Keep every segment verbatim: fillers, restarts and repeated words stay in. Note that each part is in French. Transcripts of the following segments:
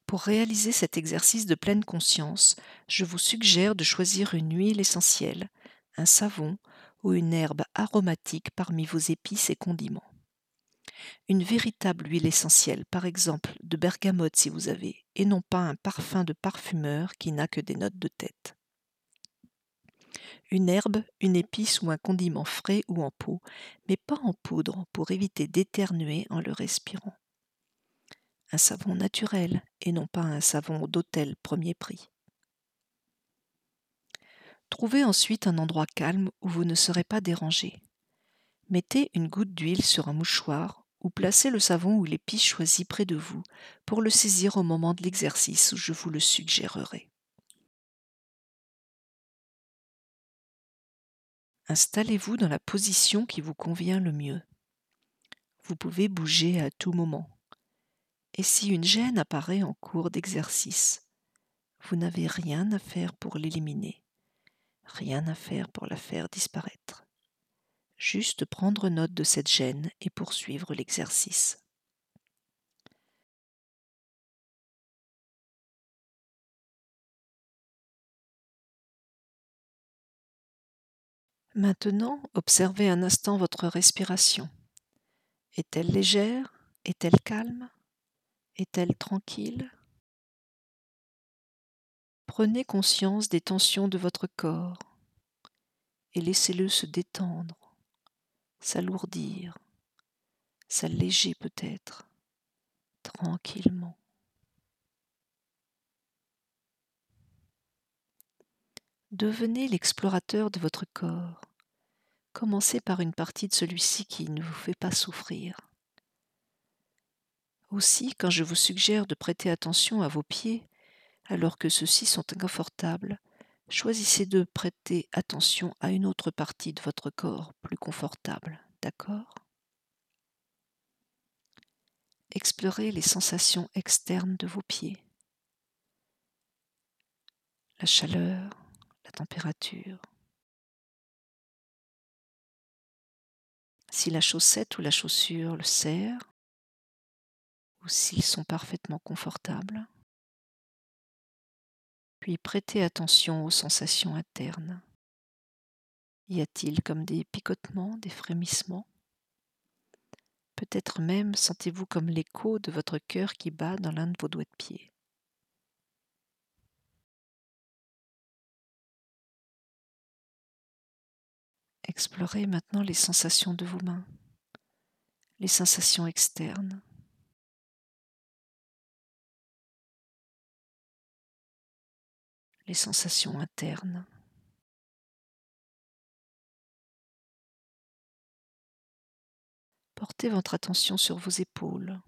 Pour réaliser cet exercice de pleine conscience, je vous suggère de choisir une huile essentielle, un savon ou une herbe aromatique parmi vos épices et condiments. Une véritable huile essentielle, par exemple de bergamote si vous avez, et non pas un parfum de parfumeur qui n'a que des notes de tête. Une herbe, une épice ou un condiment frais ou en pot, mais pas en poudre pour éviter d'éternuer en le respirant. Un savon naturel et non pas un savon d'hôtel premier prix. Trouvez ensuite un endroit calme où vous ne serez pas dérangé. Mettez une goutte d'huile sur un mouchoir ou placez le savon ou l'épice choisi près de vous pour le saisir au moment de l'exercice où je vous le suggérerai. Installez-vous dans la position qui vous convient le mieux. Vous pouvez bouger à tout moment. Et si une gêne apparaît en cours d'exercice, vous n'avez rien à faire pour l'éliminer, rien à faire pour la faire disparaître. Juste prendre note de cette gêne et poursuivre l'exercice. Maintenant, observez un instant votre respiration. Est-elle légère? Est-elle calme? Est-elle tranquille? Prenez conscience des tensions de votre corps et laissez-le se détendre, s'alourdir, s'alléger peut-être, tranquillement. Devenez l'explorateur de votre corps. Commencez par une partie de celui-ci qui ne vous fait pas souffrir. Aussi, quand je vous suggère de prêter attention à vos pieds, alors que ceux-ci sont inconfortables, choisissez de prêter attention à une autre partie de votre corps plus confortable, d'accord? Explorez les sensations externes de vos pieds. La chaleur, la température. Si la chaussette ou la chaussure le serre, ou s'ils sont parfaitement confortables. Puis prêtez attention aux sensations internes. Y a-t-il comme des picotements, des frémissements? Peut-être même sentez-vous comme l'écho de votre cœur qui bat dans l'un de vos doigts de pied. Explorez maintenant les sensations de vos mains, les sensations externes. Les sensations internes. Portez votre attention sur vos épaules,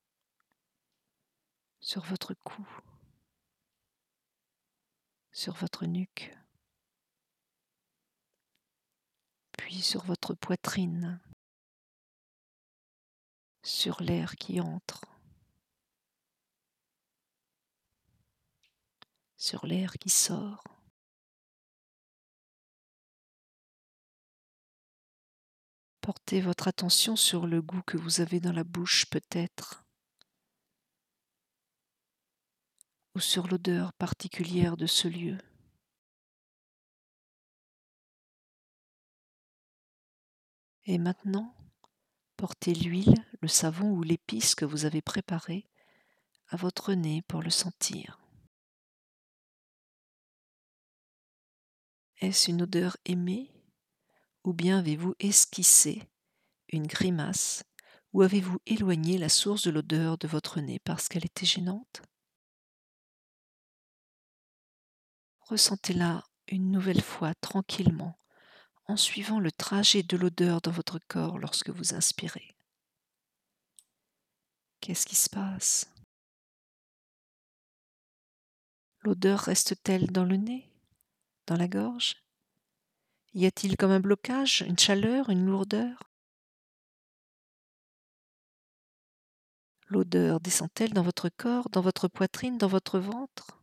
sur votre cou, sur votre nuque, puis sur votre poitrine, sur l'air qui entre, sur l'air qui sort. Portez votre attention sur le goût que vous avez dans la bouche peut-être, ou sur l'odeur particulière de ce lieu. Et maintenant, portez l'huile, le savon ou l'épice que vous avez préparé à votre nez pour le sentir. Est-ce une odeur aimée ou bien avez-vous esquissé une grimace ou avez-vous éloigné la source de l'odeur de votre nez parce qu'elle était gênante? Ressentez-la une nouvelle fois tranquillement en suivant le trajet de l'odeur dans votre corps lorsque vous inspirez. Qu'est-ce qui se passe? L'odeur reste-t-elle dans le nez? Dans la gorge? Y a-t-il comme un blocage, une chaleur, une lourdeur? L'odeur descend-elle dans votre corps, dans votre poitrine, dans votre ventre?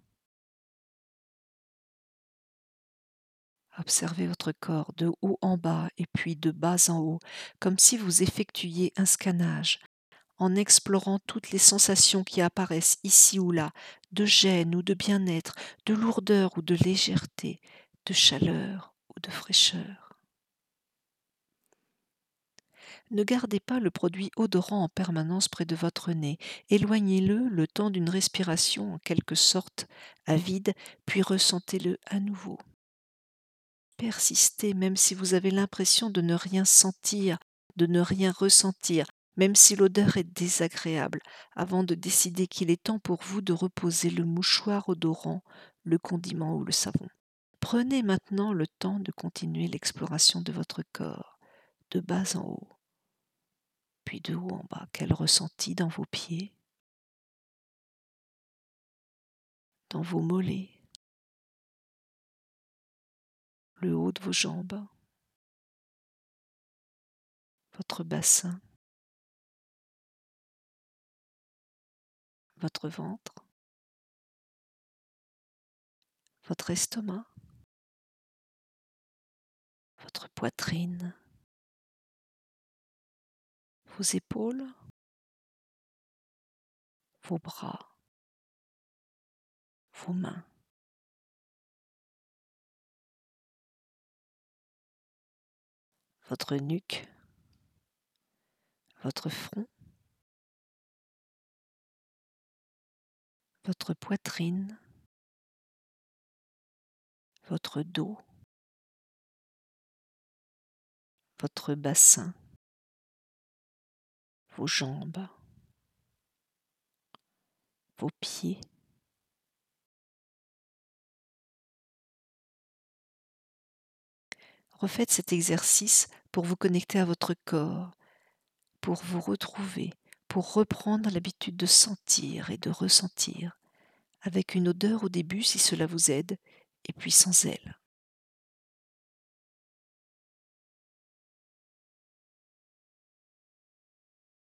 Observez votre corps de haut en bas et puis de bas en haut, comme si vous effectuiez un scannage en explorant toutes les sensations qui apparaissent ici ou là, de gêne ou de bien-être, de lourdeur ou de légèreté, de chaleur ou de fraîcheur. Ne gardez pas le produit odorant en permanence près de votre nez. Éloignez-le le temps d'une respiration en quelque sorte à vide, puis ressentez-le à nouveau. Persistez même si vous avez l'impression de ne rien sentir, de ne rien ressentir, même si l'odeur est désagréable, avant de décider qu'il est temps pour vous de reposer le mouchoir odorant, le condiment ou le savon. Prenez maintenant le temps de continuer l'exploration de votre corps, de bas en haut, puis de haut en bas. Quel ressenti dans vos pieds, dans vos mollets, le haut de vos jambes, votre bassin, votre ventre, votre estomac, votre poitrine, vos épaules, vos bras, vos mains, votre nuque, votre front, votre poitrine, votre dos, votre bassin, vos jambes, vos pieds. Refaites cet exercice pour vous connecter à votre corps, pour vous retrouver, pour reprendre l'habitude de sentir et de ressentir, avec une odeur au début si cela vous aide, et puis sans elle.